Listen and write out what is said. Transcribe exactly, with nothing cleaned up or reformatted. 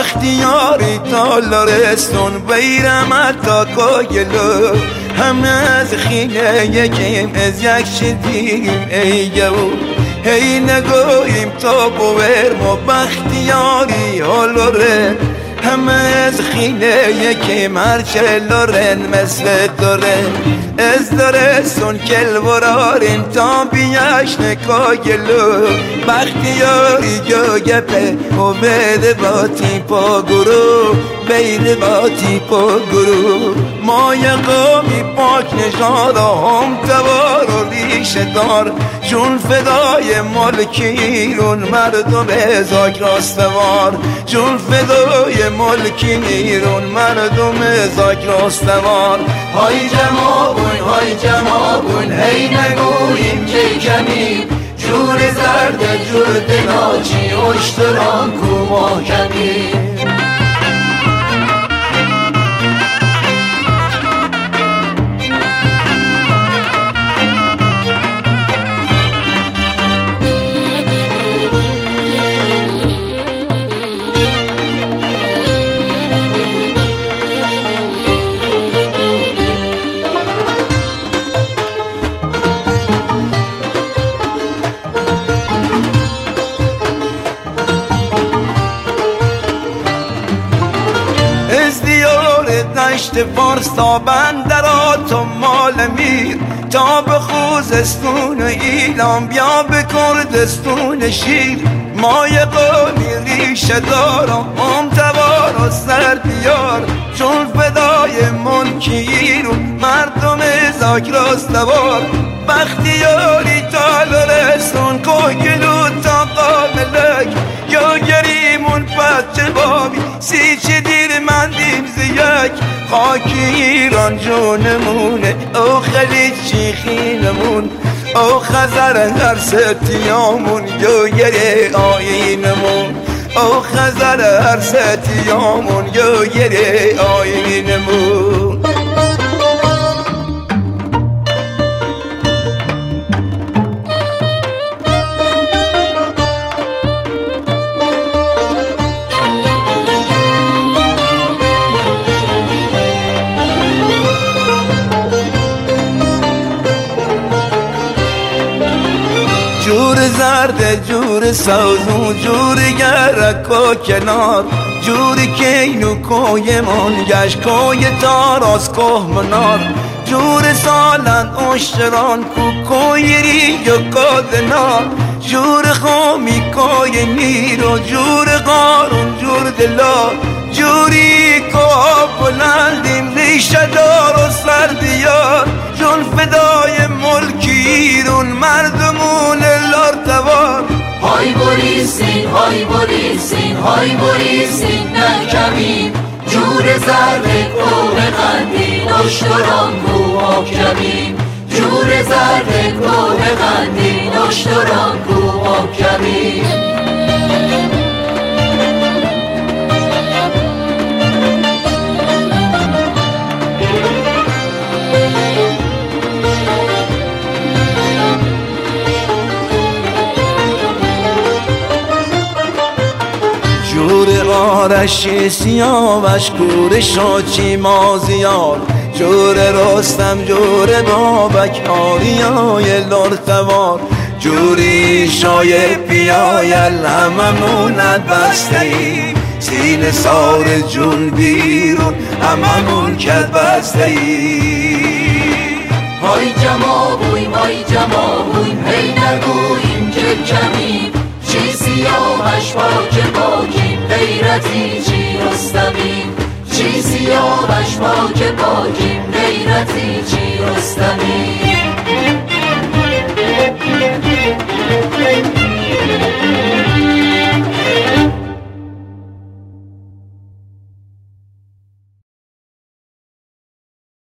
بختیاری تا لرستون بیرم تا کاگلو همه از خینه یکیم از یک شدیم ای گو هی نگویم تا بویر ما بختیاری هلوره همه از خینه یکیم هرچه لرن مثل داره از درستون کل براریم تا بیاش نکاگلو بختیاری جو گپه و بده باتی پا گرو بید باتی پا گرو ما یه قومی پاک نژاد هم توار و ریشه دار جون فدای ملکیرون مردم زاک راستوار جون فدای ملکیرون مردم زاک راستوار های جمابون های جمابون هی نگوییم که کمی جور زرد جور دلاچی اشتران کو ما کمی دشت فارس تا بندرات و مال میر تا به خوزستون ایلام بیا به کردستون شیر ما یه قومی ریشه دارم هم توار و سر بیار چون فدای منکیر و مردم زاک راستوار بختیاری تا لرستون کوگلو تا قابلک یا گریمون بچه بابی سی چه دیر مندیم زیک خاک ایران جونمونه او خلیج شیخینمون او خزر هر ستیامون گوگره آینمون او خزر هر ستیامون گوگره آینمون جور زرد جور سوزون جور گرک و کنار جور کینو کوی من گشت کوی تاراس کوه منار جور سالند اشتران کو کوی ریگ و کادنار جور خامی کوی نیر و جور قارون جور دلا جوری کوه بلندیم ریشه دار و سر بیار جون فدای ملکیرون مردمون لارتوار های بریسین های بریسین های بریسین نکمیم جور زرد کوه قندین اشتران کو محکمیم جور زرد کوه قندین اشتران کو محکمیم جور آرشی سیاوش کور شاچی مازیار جور رستم جور بابک آریای لرتوار جوری شای پیایل هممونت بسته ای سینه سار جون بیرون هممون کد بسته ای های جمابویم های جمابویم هی نگوییم که کمیم چی سیاوش پاک پاکیم غیرتی چی رستمیم چی سیاوش پاک پاکیم غیرتی چی رستمیم